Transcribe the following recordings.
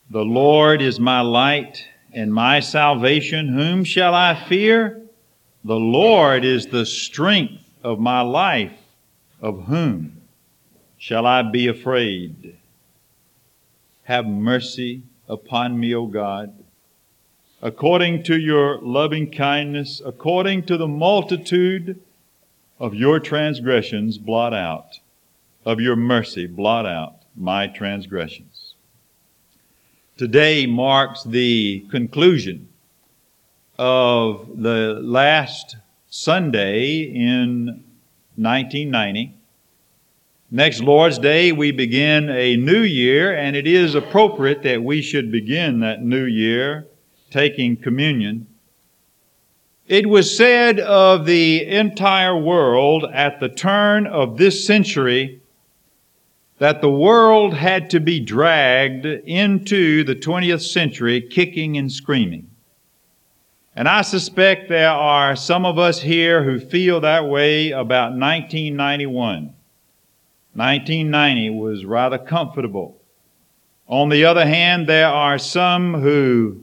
The Lord is my light and my salvation. Whom shall I fear? The Lord is the strength of my life. Of whom shall I be afraid? Have mercy upon me, O God, according to your loving kindness, according to the multitude of your transgressions, blot out, of your mercy, blot out my transgressions. Today marks the conclusion of the last Sunday in 1990. Next Lord's Day, we begin a new year, and it is appropriate that we should begin that new year taking communion. It was said of the entire world at the turn of this century that the world had to be dragged into the 20th century kicking and screaming. And I suspect there are some of us here who feel that way about 1991. 1990 was rather comfortable. On the other hand, there are some who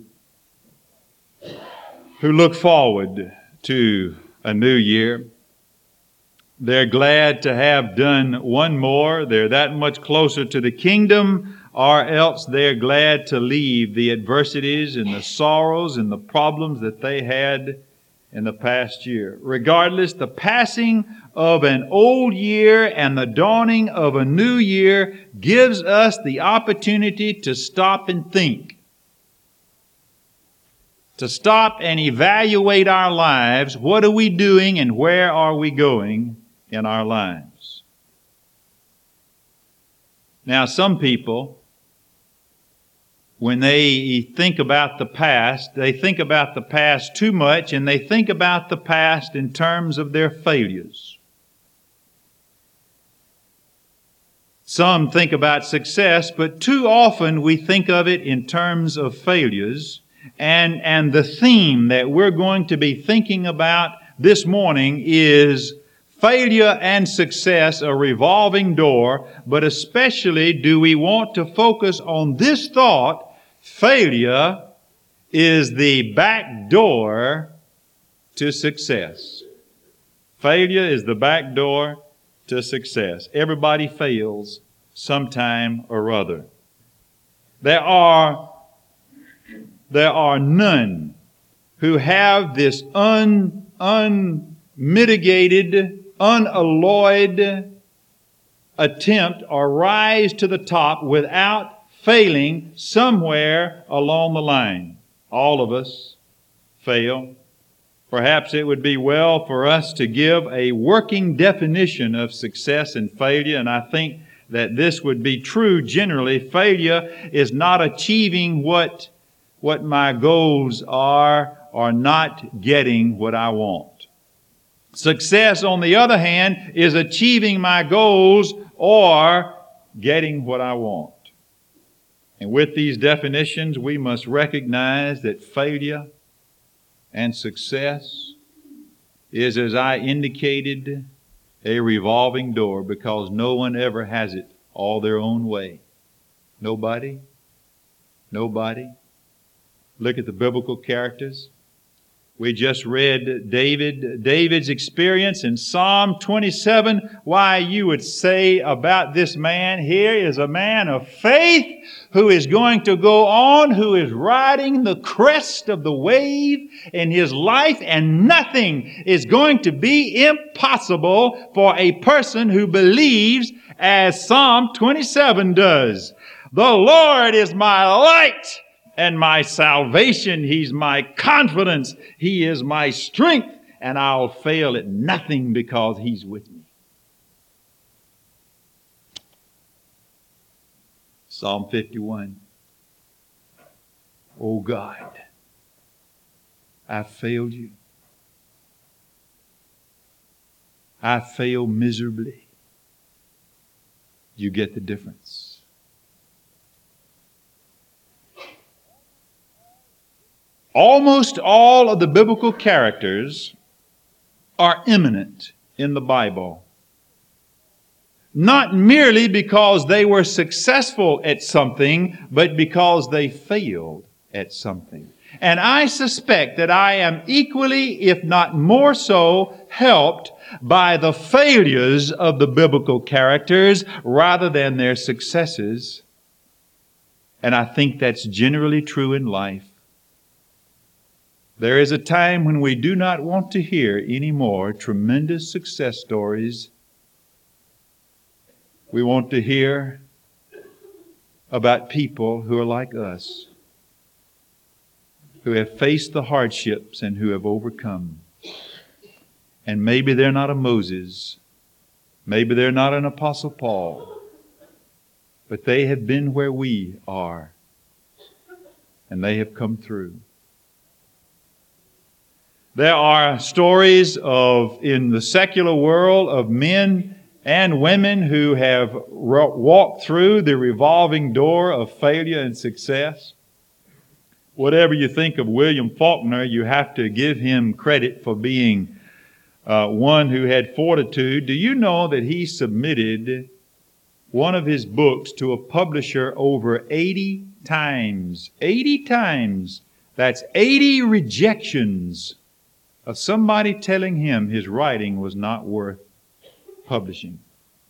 look forward to a new year. They're glad to have done one more. They're that much closer to the kingdom, or else they're glad to leave the adversities and the sorrows and the problems that they had in the past year. Regardless, the passing of an old year and the dawning of a new year gives us the opportunity to stop and think, to stop and evaluate our lives. What are we doing and where are we going in our lives? Now, some people, when they think about the past, they think about the past too much, and they think about the past in terms of their failures. Some think about success, but too often we think of it in terms of failures. And the theme that we're going to be thinking about this morning is failure and success, a revolving door, but especially do we want to focus on this thought: failure is the back door to success. Failure is the back door to success. Everybody fails sometime or other. There are none who have this unmitigated, unalloyed attempt or rise to the top without failing somewhere along the line. All of us fail. Perhaps it would be well for us to give a working definition of success and failure, and I think that this would be true generally. Failure is not achieving what my goals are or not getting what I want. Success, on the other hand, is achieving my goals or getting what I want. And with these definitions, we must recognize that failure and success is, as I indicated, a revolving door, because no one ever has it all their own way. Nobody. Look at the biblical characters. We just read David's experience in Psalm 27. Why, you would say about this man, here is a man of faith who is going to go on, who is riding the crest of the wave in his life, and nothing is going to be impossible for a person who believes as Psalm 27 does. The Lord is my light and my salvation. He's my confidence. He is my strength, and I'll fail at nothing because He's with me. Psalm 51. Oh God, I failed you. I failed miserably. You get the difference. Almost all of the biblical characters are eminent in the Bible. not merely because they were successful at something, but because they failed at something. And I suspect that I am equally, if not more so, helped by the failures of the biblical characters rather than their successes. And I think that's generally true in life. There is a time when we do not want to hear any more tremendous success stories. We want to hear about people who are like us, who have faced the hardships and who have overcome. And maybe they're not a Moses, maybe they're not an Apostle Paul, but they have been where we are, and they have come through. There are stories in the secular world of men and women who have walked through the revolving door of failure and success. Whatever you think of William Faulkner, you have to give him credit for being one who had fortitude. Do you know that he submitted one of his books to a publisher over 80 times? 80 times. That's 80 rejections of somebody telling him his writing was not worth publishing.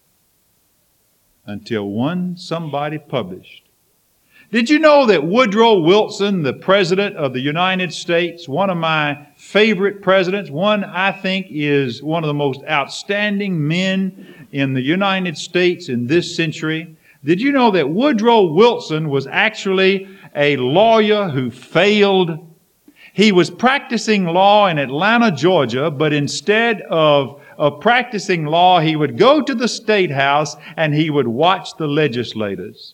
Until somebody published. Did you know that Woodrow Wilson, the President of the United States, one of my favorite presidents, one I think is one of the most outstanding men in the United States in this century? Did you know that Woodrow Wilson was actually a lawyer who failed? He was practicing law in Atlanta, Georgia, but instead of practicing law, he would go to the State House and he would watch the legislators.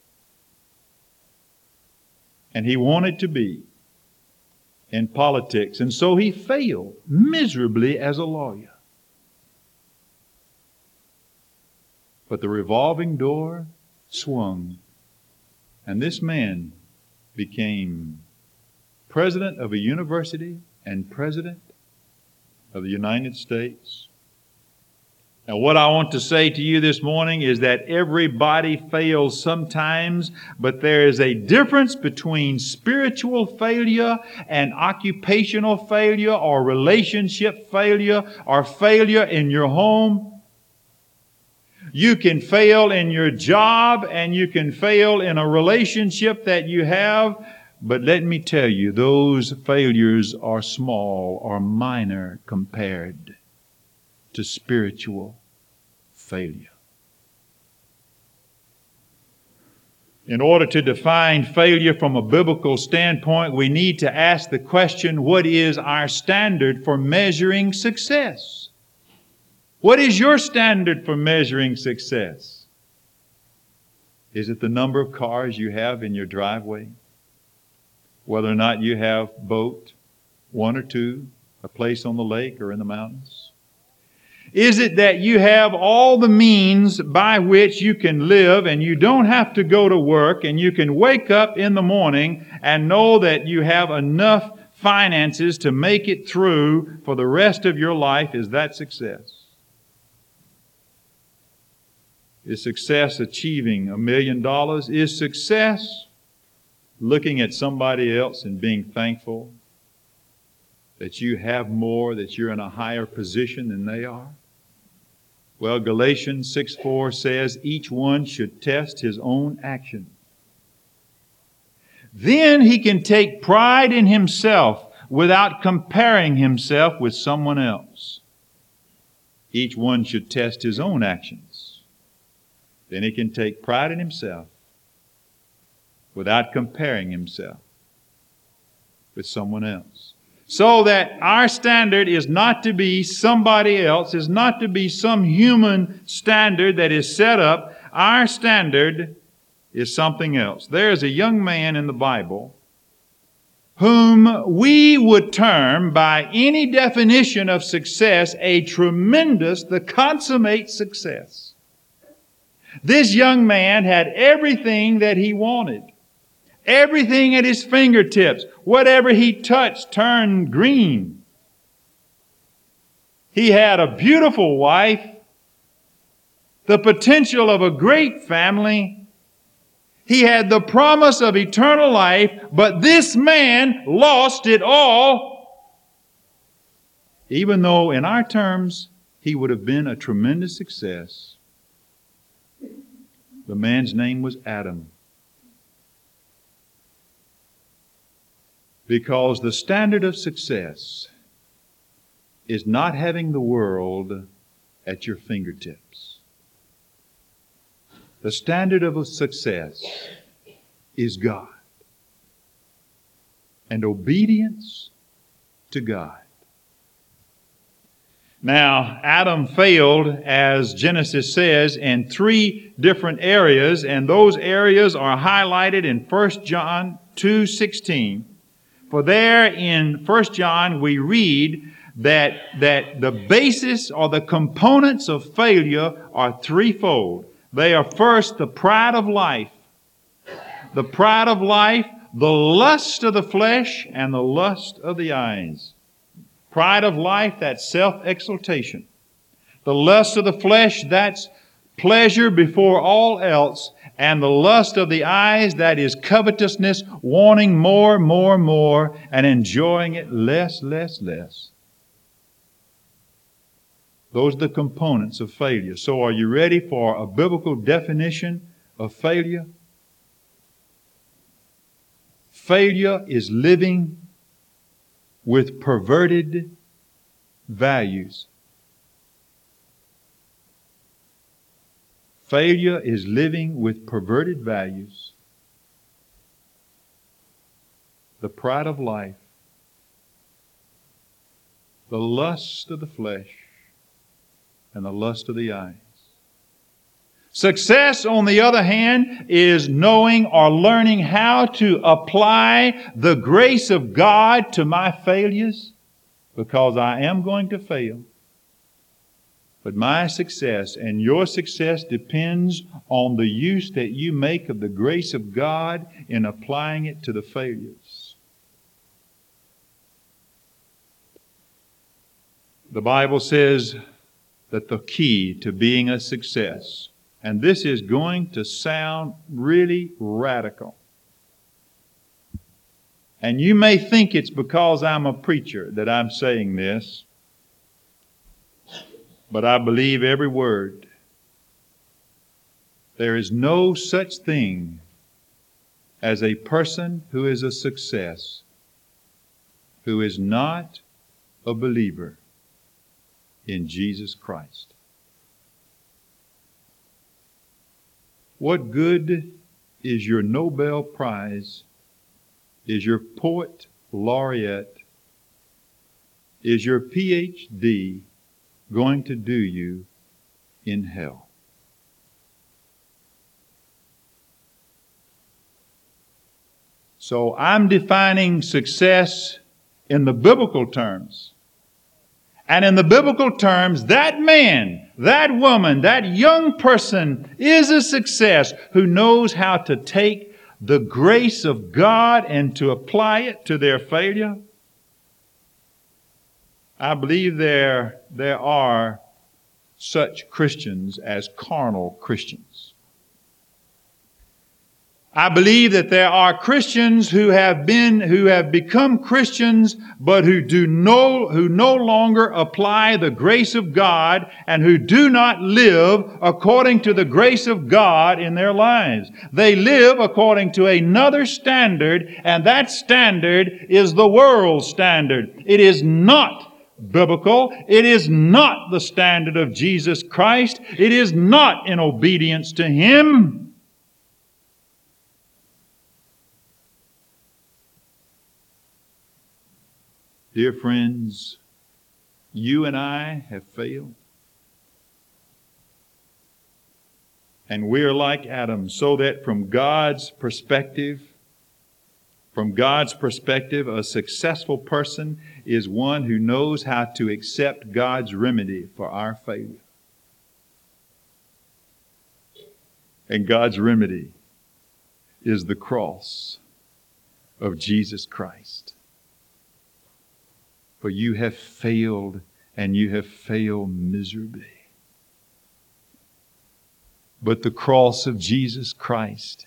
And he wanted to be in politics, and so he failed miserably as a lawyer. But the revolving door swung, and this man became president of a university and president of the United States. Now, what I want to say to you this morning is that everybody fails sometimes, but there is a difference between spiritual failure and occupational failure or relationship failure or failure in your home. You can fail in your job and you can fail in a relationship that you have, but let me tell you, those failures are small or minor compared to spiritual failure. In order to define failure from a biblical standpoint, we need to ask the question, what is our standard for measuring success? What is your standard for measuring success? Is it the number of cars you have in your driveway? Whether or not you have boat, one or two, a place on the lake or in the mountains? Is it that you have all the means by which you can live and you don't have to go to work and you can wake up in the morning and know that you have enough finances to make it through for the rest of your life? Is that success? Is success achieving $1 million? Is success looking at somebody else and being thankful that you have more, that you're in a higher position than they are? Well, Galatians 6:4 says each one should test his own action. Then he can take pride in himself without comparing himself with someone else. Each one should test his own actions. Then he can take pride in himself without comparing himself with someone else. So that our standard is not to be somebody else, is not to be some human standard that is set up. Our standard is something else. There is a young man in the Bible whom we would term by any definition of success a tremendous, the consummate success. This young man had everything that he wanted. Everything at his fingertips. Whatever he touched turned green. He had a beautiful wife. the potential of a great family. He had the promise of eternal life, but this man lost it all. Even though in our terms, he would have been a tremendous success. The man's name was Adam. Because the standard of success is not having the world at your fingertips. The standard of success is God and obedience to God. Now, Adam failed, as Genesis says, in 3 different areas, and those areas are highlighted in 1 John 2:16. For there in 1 John we read that the basis or the components of failure are threefold. They are first the pride of life. The pride of life, the lust of the flesh, and the lust of the eyes. Pride of life, that's self-exaltation. The lust of the flesh, that's pleasure before all else. And the lust of the eyes, that is covetousness, wanting more, more, more, and enjoying it less, less, less. Those are the components of failure. So are you ready for a biblical definition of failure? Failure is living with perverted values. Failure is living with perverted values. The pride of life, the lust of the flesh, and the lust of the eyes. Success, on the other hand, is knowing or learning how to apply the grace of God to my failures, because I am going to fail. But my success and your success depends on the use that you make of the grace of God in applying it to the failures. The Bible says that the key to being a success, and this is going to sound really radical, and you may think it's because I'm a preacher that I'm saying this, but I believe every word. There is no such thing as a person who is a success who is not a believer in Jesus Christ. What good is your Nobel Prize, is your poet laureate, is your PhD going to do you in hell? So I'm defining success in the biblical terms. And in the biblical terms, that man, that woman, that young person is a success who knows how to take the grace of God and to apply it to their failure. I believe there are such Christians as carnal Christians. I believe that there are Christians who have become Christians, but who no longer apply the grace of God and who do not live according to the grace of God in their lives. They live according to another standard, and that standard is the world's standard. It is not biblical. It is not the standard of Jesus Christ. It is not in obedience to Him. Dear friends, you and I have failed. And we are like Adam, so that from God's perspective, a successful person is one who knows how to accept God's remedy for our failure. And God's remedy is the cross of Jesus Christ. For you have failed, and you have failed miserably. but the cross of Jesus Christ.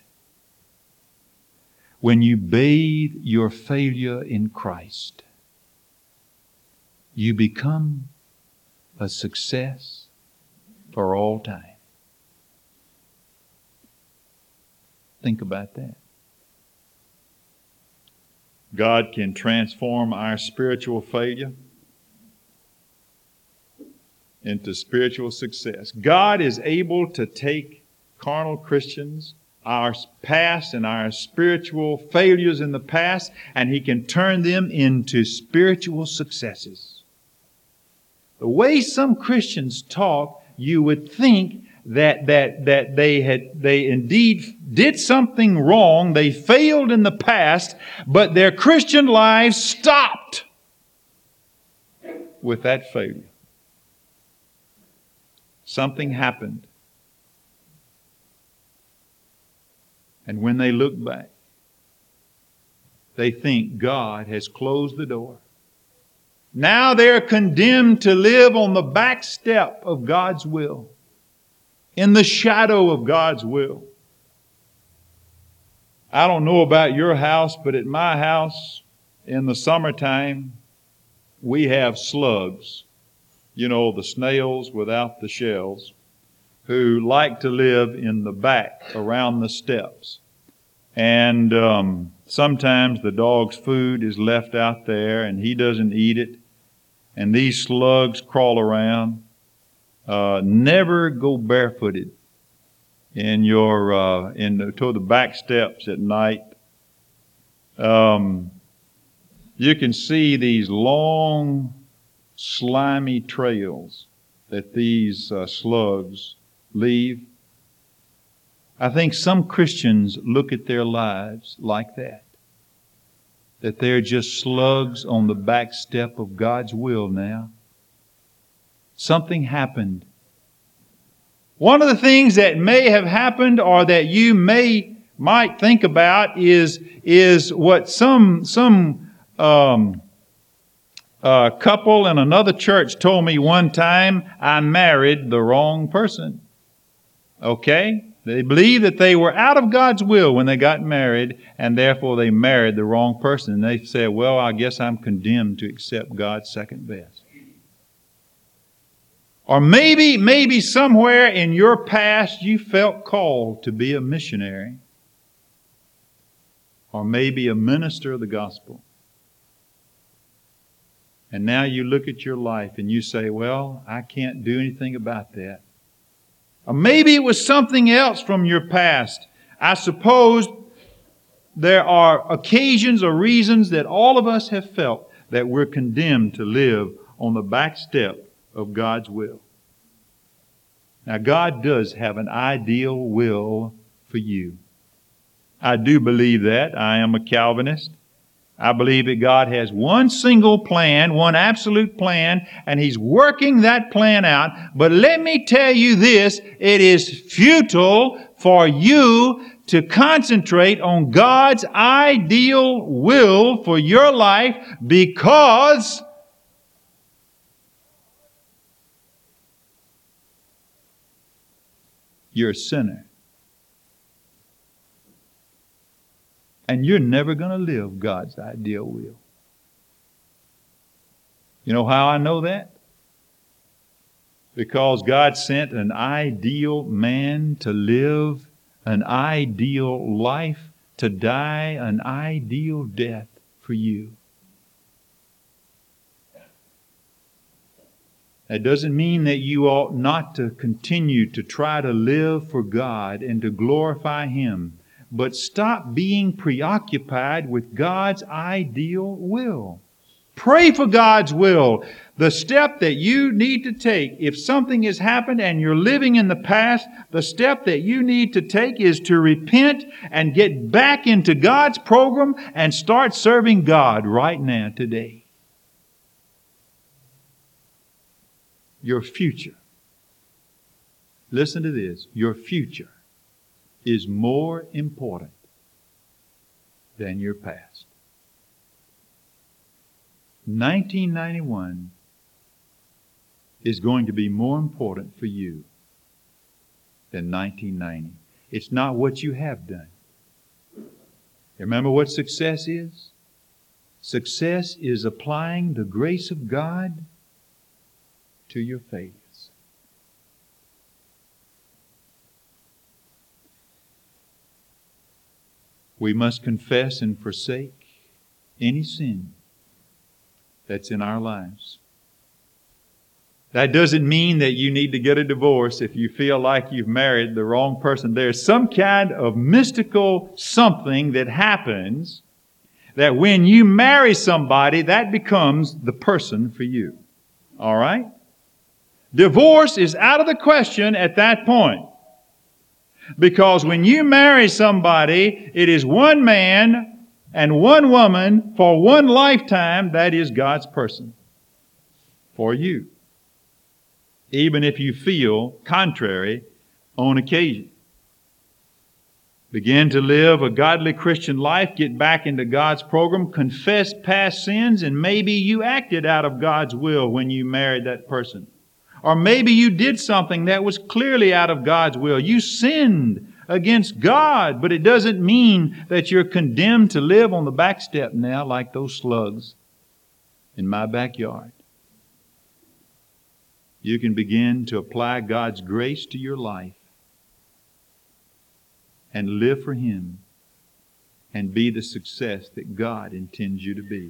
When you bathe your failure in Christ, you become a success for all time. Think about that. God can transform our spiritual failure into spiritual success. God is able to take carnal Christians, our past and our spiritual failures in the past, and He can turn them into spiritual successes. The way some Christians talk, you would think that they indeed did something wrong, they failed in the past, but their Christian lives stopped with that failure. Something happened. And when they look back, they think God has closed the door. Now they're condemned to live on the back step of God's will, in the shadow of God's will. I don't know about your house, but at my house, in the summertime, we have slugs. You know, the snails without the shells, who like to live in the back around the steps. And sometimes the dog's food is left out there and he doesn't eat it. And these slugs crawl around. Never go barefooted in to the back steps at night. You can see these long, slimy trails that these slugs leave. I think some Christians look at their lives like that they're just slugs on the back step of God's will now. Something happened. One of the things that may have happened, or that you might think about, is what some couple in another church told me one time. I married the wrong person. Okay? They believed that they were out of God's will when they got married, and therefore they married the wrong person. And they said, well, I guess I'm condemned to accept God's second best. Or maybe somewhere in your past you felt called to be a missionary, or maybe a minister of the gospel. And now you look at your life and you say, well, I can't do anything about that. Or maybe it was something else from your past. I suppose there are occasions or reasons that all of us have felt that we're condemned to live on the back step of God's will. Now, God does have an ideal will for you. I do believe that. I am a Calvinist. I believe that God has one single plan, one absolute plan, and He's working that plan out. But let me tell you this, it is futile for you to concentrate on God's ideal will for your life, because you're a sinner. And you're never going to live God's ideal will. You know how I know that? Because God sent an ideal man to live an ideal life, to die an ideal death for you. That doesn't mean that you ought not to continue to try to live for God and to glorify Him. But stop being preoccupied with God's ideal will. Pray for God's will. The step that you need to take, if something has happened and you're living in the past, the step that you need to take is to repent and get back into God's program and start serving God right now, today. Your future. Listen to this. Your future is more important than your past. 1991 is going to be more important for you than 1990. It's not what you have done. Remember what success is? Success is applying the grace of God to your failures. We must confess and forsake any sin that's in our lives. That doesn't mean that you need to get a divorce if you feel like you've married the wrong person. There's some kind of mystical something that happens that when you marry somebody, that becomes the person for you. All right? Divorce is out of the question at that point. Because when you marry somebody, it is one man and one woman for one lifetime. That is God's person for you. Even if you feel contrary on occasion. Begin to live a godly Christian life, get back into God's program, confess past sins, and maybe you acted out of God's will when you married that person. Or maybe you did something that was clearly out of God's will. You sinned against God, but it doesn't mean that you're condemned to live on the back step now like those slugs in my backyard. You can begin to apply God's grace to your life and live for Him and be the success that God intends you to be.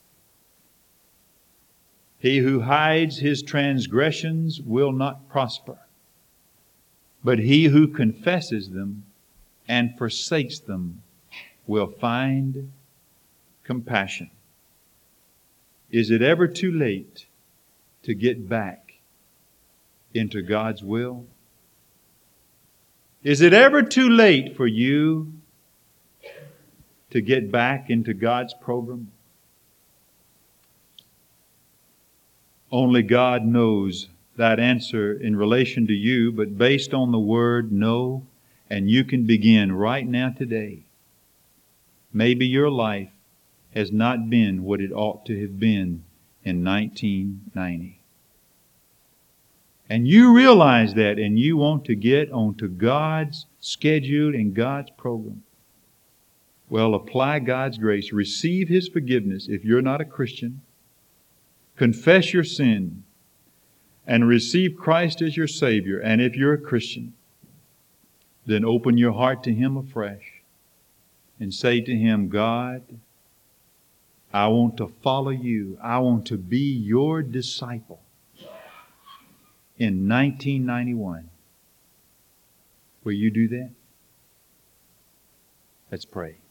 He who hides his transgressions will not prosper, but he who confesses them and forsakes them will find compassion. Is it ever too late to get back into God's will? Is it ever too late for you to get back into God's program? Only God knows that answer in relation to you, but based on the word, no. And you can begin right now today. Maybe your life has not been what it ought to have been in 1990. And you realize that, and you want to get onto God's schedule and God's program. Well, apply God's grace. Receive His forgiveness if you're not a Christian. Confess your sin and receive Christ as your Savior. And if you're a Christian, then open your heart to Him afresh and say to Him, God, I want to follow You. I want to be Your disciple in 1991. Will you do that? Let's pray.